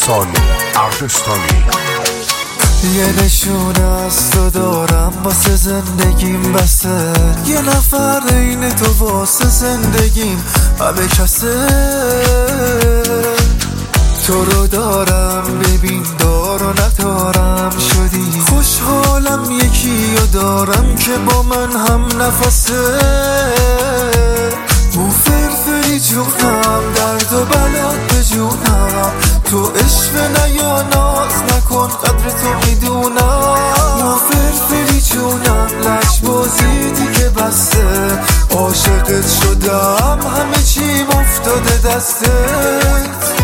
احسان اردستانی. یه نشونه از تو دارم واسه زندگیم بسه، یه نفر این تو واسه زندگیم همه کسه. تو رو دارم ببین دار و ندارم شدی، خوشحالم یکی رو دارم که با من هم نفسه. بو فرفری جونم درد و بلات به جونم، تو عشق نیا ناز نکن قدر تو میدونم. بو فرفری جونم لجبازی دیگه بسته، عاشقت شدم همه چیم افتاده دستت.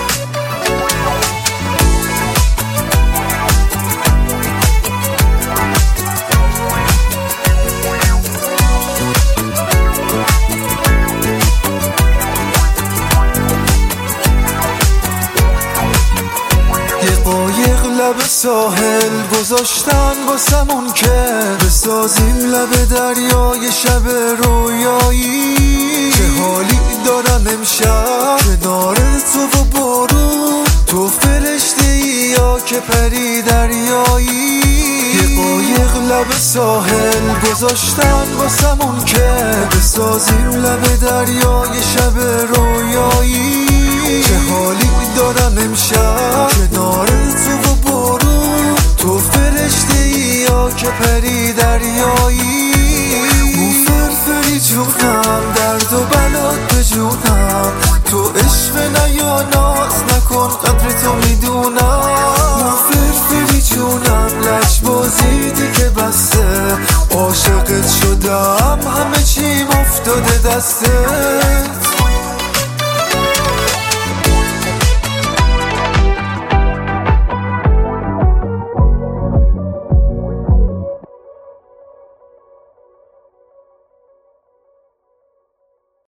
قایق لب ساحل گذاشتن واسمون که بسازیم لب دریای شب رویایی. چه حالی دارم امشب کنار تو و بارون، تو فرشته ای یا که پری دریایی. یه قایق لب ساحل گذاشتن واسمون که بسازیم لب دریای شب رویایی. چه حالی دارم امشب کنار تو و بارون، تو فرشته ای یا که پری دریایی. بو فرفری جونم درد و بلات به جونم، تو عشق نیا ناز نکن قدر تو میدونم. بو فرفری جونم لجبازی دیگه بسته، عاشقت شدم همه چیم افتاده دسته.